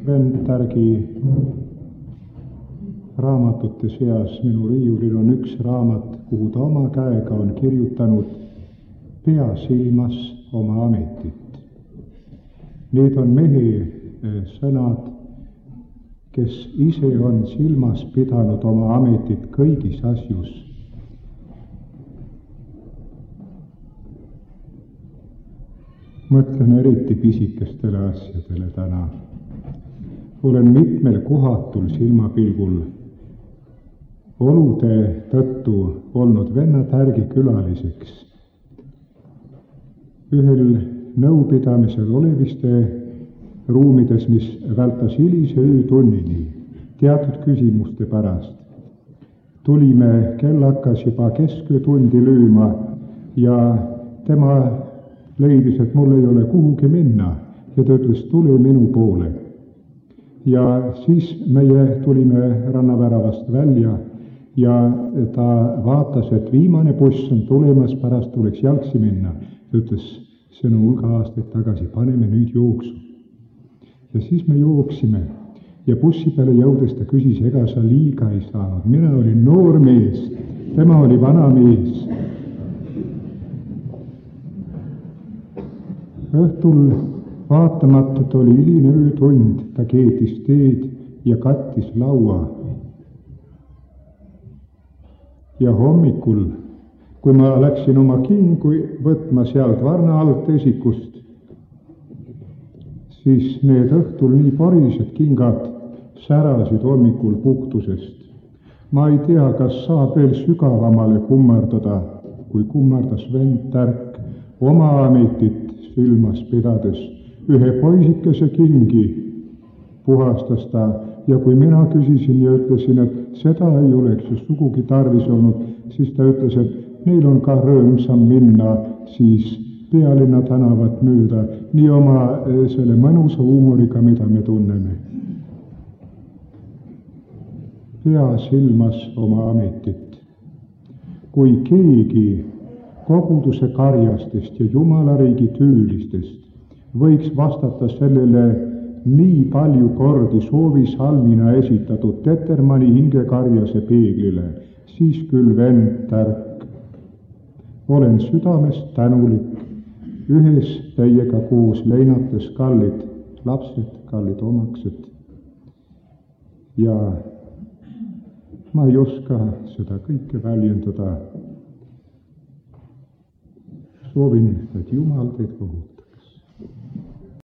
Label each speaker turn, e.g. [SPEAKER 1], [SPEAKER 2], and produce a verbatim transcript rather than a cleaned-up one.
[SPEAKER 1] vend Tärgi raamatute seas minu riiulil on üks raamat, kuhu ta oma käega on kirjutanud Pea silmas oma ametit. Need on mehe sõnad, kes ise on silmas pidanud oma ametit kõigis asjus. Mõtlen eriti pisikestele asjadele täna. Olen mitmel kohatul silmapilgul olude tõttu olnud venna Tärgi külaliseks. Ühel nõupidamisel oleviste ruumides, mis vältas hilise öötunnini teatud küsimuste pärast. Tulime, kell hakkas juba kesköötundi lööma ja tema leidis, et mul ei ole kuhugi minna ja ta ütles, tule minu poole. Ja siis meie tulime rannaväravast välja ja ta vaatas, et viimane buss on tulemas, pärast tuleks jalgsi minna. Ta ütles, see on hulga aastaid tagasi, paneme nüüd jooksu. Ja siis me jooksime ja bussi peale jõudes ta küsis, ega sa liiga ei saanud. Mina olin noor mees, tema oli vana mees. Õhtul vaatamatult oli hiline öötund, ta keetis teed ja kattis laua. Ja hommikul, kui ma läksin oma kingu võtma sealt varna alt esikust, siis need õhtul nii porised kingad särasid hommikul puhtusest. Ma ei tea, kas saab veel sügavamale kummardada, kui kummardas vend Tärk oma ametit silmas pidades. Ühe poisikese kingi puhastas ta ja kui mina küsisin ja ütlesin, et seda ei oleks ju sugugi tarvis olnud, siis ta ütles, et neil on ka rõõmsam minna siis pealinna tänavat mööda, nii oma selle mõnusa huumoriga, mida me tunneme. Pea silmas oma ametit. Kui keegi koguduse karjastest ja jumalariigi töölistest võiks vastata sellele nii palju kordi soovisalmina esitatud Tetermanni hingekarjase peeglile, siis küll vend Tärk. Olen südamest tänulik ühes teiega koos leinates kallid lapsed, kallid omaksed. Ja ma ei oska seda kõike väljendada. Soovin, et Jumal teid kohub.